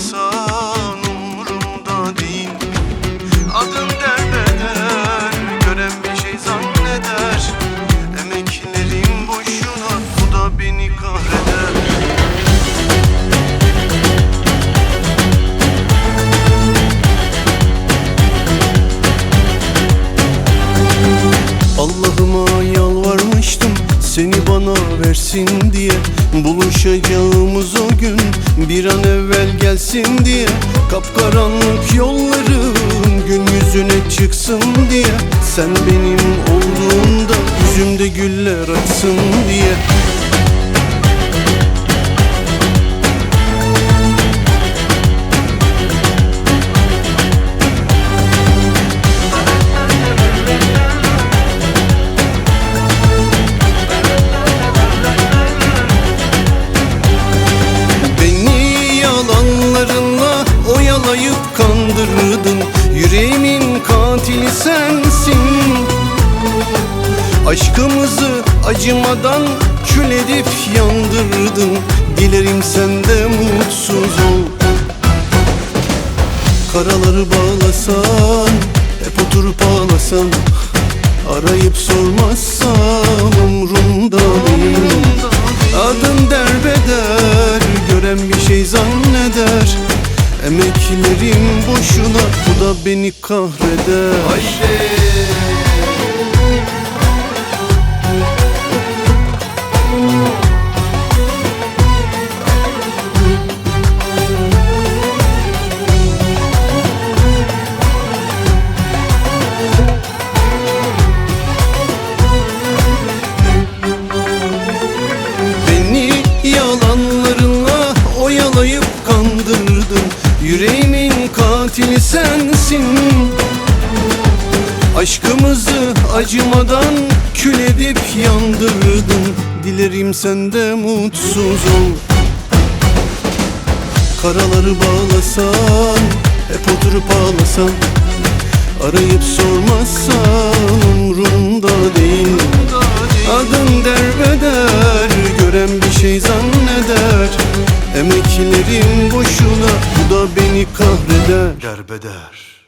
bağlasan umurumda değil. Adın derbeder, gören bir şey zanneder. Emeklerim boşuna, bu da beni kahreder. Allah'ıma yalvarmıştım seni bana versin diye. Buluşacağımız o gün bir an evvel gelsin diye. Kapkaranlık yollarım gün yüzüne çıksın diye. Sen benim olduğunda yüzümde güller açsın diye. Oyalayıp kandırdın, yüreğimin katili sensin. Aşkımızı acımadan kül edip yandırdın. Dilerim sen de mutsuz ol. Karaları bağlasan, hep oturup ağlasan, arayıp sormazsam umrumda değil. Adın derbeder, gören bir şey zanneder. Emeklerim boşuna, bu da beni kahreder. Haydi. Beni yalanlarınla oyalayıp kandırdın. Yüreğimin katili sensin. Aşkımızı acımadan kül edip yandırdın. Dilerim sen de mutsuz ol. Karaları bağlasan, hep oturup ağlasan, arayıp sormazsan umrumda değil. Adın derbeder, gören bir şey zanneder. Emeklerim boşuna, bu da beni kahreder. Derbeder.